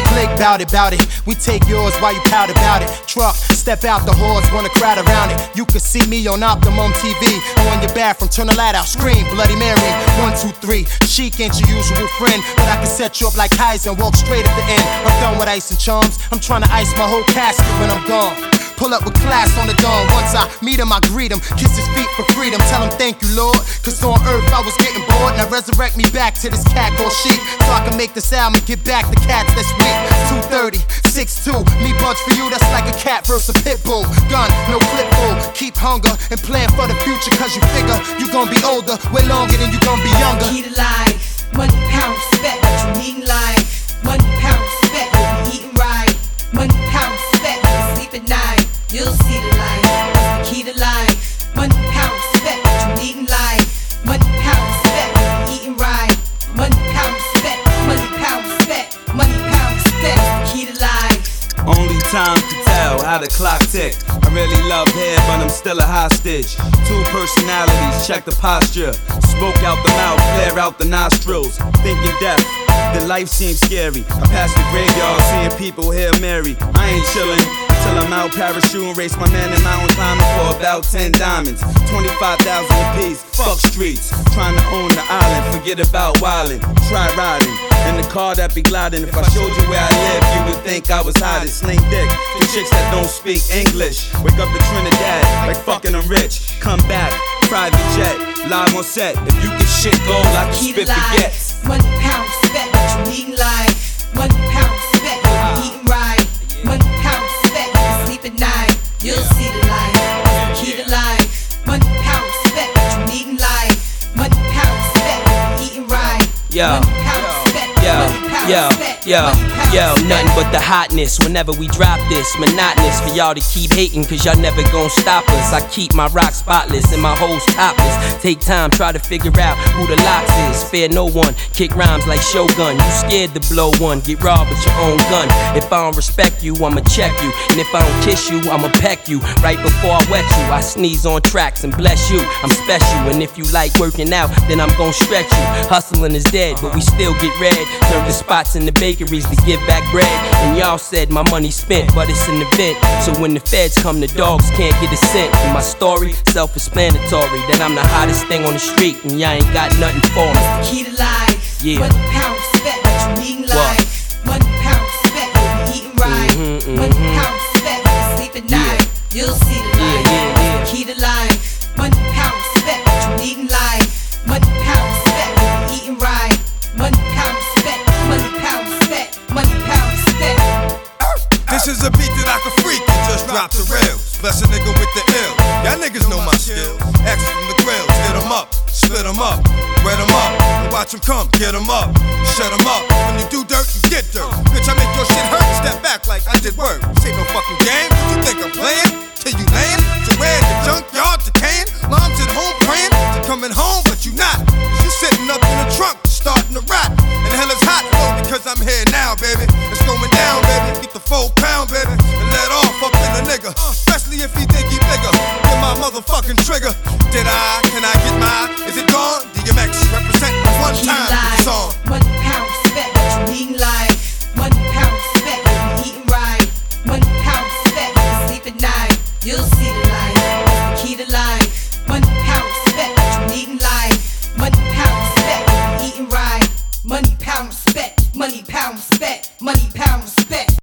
Flake bout it. We take yours while you pout about it. Truck, step out the horse, wanna crowd around it. You can see me on Optimum TV. On your bathroom, turn the light out, scream Bloody Mary. 1, 2, 3. Chic ain't your usual friend, but I can set you up like Kaiser and walk straight at the end. I'm done with ice and charms. I'm trying to ice my whole casket when I'm gone. Pull up with class on the dawn. Once I meet him, I greet him. Kiss his feet for freedom. Tell him thank you, Lord. Cause on earth I was getting bored. Now resurrect me back to this cat called Sheep, so I can make this album and get back the cats that's weak. 230, 6'2". Me budge for you, that's like a cat versus a pit bull. Gun, no clip bull. Keep hunger and plan for the future. Cause you figure you gon' be older way longer than you gon' be younger. Key to life, money, pound, respect. What you need in life. Money, pound, respect. What we eating right. Money, pound, respect. When you sleep at night, you'll see the light. That's the key to life. Money, pound, respect. What you need in life. Money, pound, respect. What we eating right. Money, pound, respect. Money, pound, respect. Money, pound, respect. That's the key to life. Only time to tell how the clock ticked. I really love hair, but I'm still a hostage. 2 personalities, check the posture. Smoke out the mouth, flare out the nostrils. Thinking death, the life seems scary. I pass the graveyard, seeing people here marry. I ain't chillin' till I'm out parachute and race my man in mountain climbing for about 10 diamonds. 25,000 apiece, fuck streets. Trying to own the island, forget about wildin'. Try riding in the car that be gliding. If I showed you where I live, you would think I was hiding. Sling dick to chicks that don't speak English. Wake up in Trinidad like fucking I'm rich. Come back, private jet, live on set. If you get shit gold, I can spit baguettes. Money, pound, respect. What you need in life. Money, pound, respect. What we eating right. Money, pound, respect. When you sleep at night, you'll see the light. That's the key to life. Money, pound, respect. What you need in life. Money, pound, respect. What we eating right. Yo, money, pound, respect. yo, nothing but the hotness whenever we drop this. Monotonous for y'all to keep hating, cause y'all never gon' stop us. I keep my rock spotless and my hoes topless. Take time, try to figure out who the locks is. Fear no one, kick rhymes like Shogun. You scared to blow one, get robbed with your own gun. If I don't respect you, I'ma check you. And if I don't kiss you, I'ma peck you. Right before I wet you, I sneeze on tracks and bless you. I'm special, and if you like working out, then I'm gon' stretch you. Hustling is dead, but we still get red. Turn the spots in the bakeries to give back bread. And y'all said my money spent, but it's an event. So when the feds come, the dogs can't get a cent. And my story, self-explanatory, that I'm the hottest thing on the street, and y'all ain't got nothing for me. That's the key to life. Yeah. Money, pound, respect. What you need in life. Money, pound, respect. What we eating right. Money, pound, respect. When you sleep at night, you'll see the light. That's the key to life. Money, pound, respect. What you need in life. Money, pound, respect. What we eating right. Money, pound, respect. Money, pound, respect. Money, pound, respect. This is a beat that I can freak and just drop the rails. Bless a nigga with the ill. Y'all niggas know my skills. X from the grills, hit 'em up, split 'em up, wet 'em up, and watch 'em come, get 'em up, shut 'em up. When you do dirt, you get dirt. Bitch, I make your shit hurt, step back like I did work. This ain't no fucking game, you think I'm playing? Till you laying, to where the junkyard decaying. Mom's at home praying, to coming home, but you not. Cause you sitting up in the trunk, starting to rot. And the hell is hot, oh, because I'm here now, baby. It's going down, baby. Get the 4 pound, baby, and let off up in a nigga. Especially if he think he bigger. Get my motherfucking trigger. Can I get mine? Is it gone? DMX represent one time with the song.